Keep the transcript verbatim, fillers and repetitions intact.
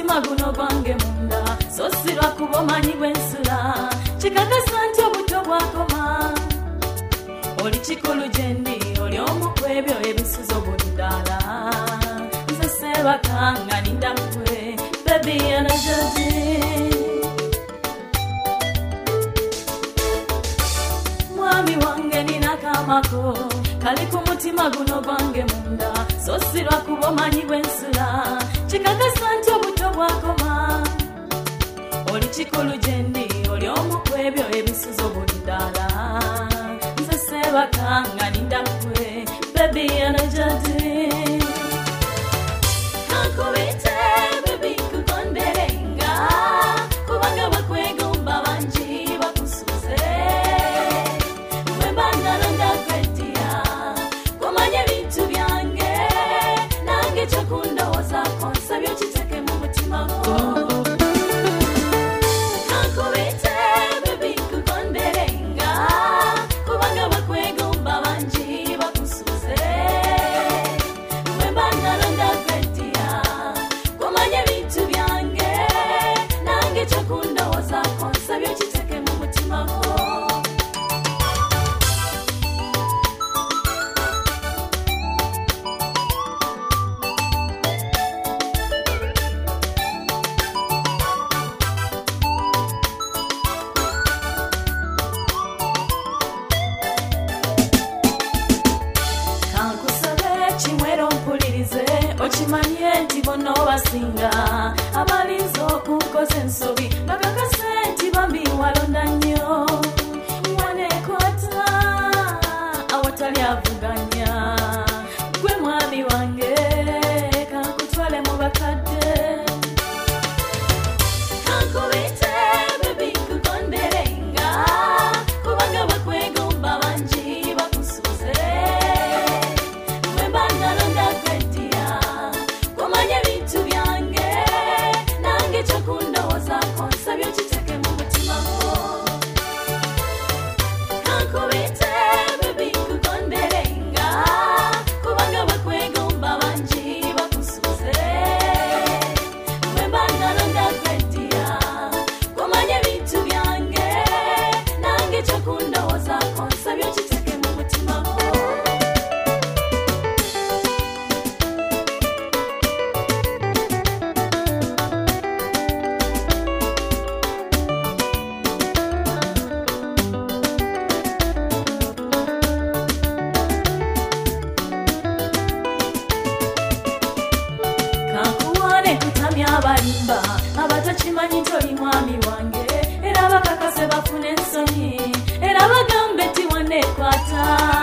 mutima guno gwange munda so sirwa kubomanyi bwensula kikakasa nti obuto bwakoma oli kikulu gyendi oli omu kwebyo ebisuzo buddala nze sebakanga ninda kwe baby anajadi mwami wange nina kamako kali ku mutima guno gwange munda so sirwa kubomanyi bwensula kikakasa nti obuto bwakoma oli kikulu gyendi oli omu kwebyo ebisuzo buddala nze sebakanga ninda kwe baby anajadi kankubite baby kukonderenga kubanga bakwegomba banji bakusuze webandalanda kwetia kumanya bintu byange nange kyokundowoza konsabyo kiteke mu mutima gwo okimanye nti bono basinga abalinza okukoza ensobi bakakase nti bambi walonda nnyo wanekwata awatali avuganya gwe mwami wange kankutwale mu bakadde kankubite baby kukonderenga kubanga bakwegomba banji bakusuze webandalonda kwetia kumanya bintu byange nange kyokundowoza konsabyo kiteke mu mutima gwo kankubite baby kukonderenga kubanga bakwegomba banji bakusuze webandalonda kwetia kumanya bintu byange nange kyokundowoza konsabyo kiteke mu mutima gwo abalimba abatakimanyi toli mwami wange era bakakase bafune ensonyi era bagambe ti wanekwata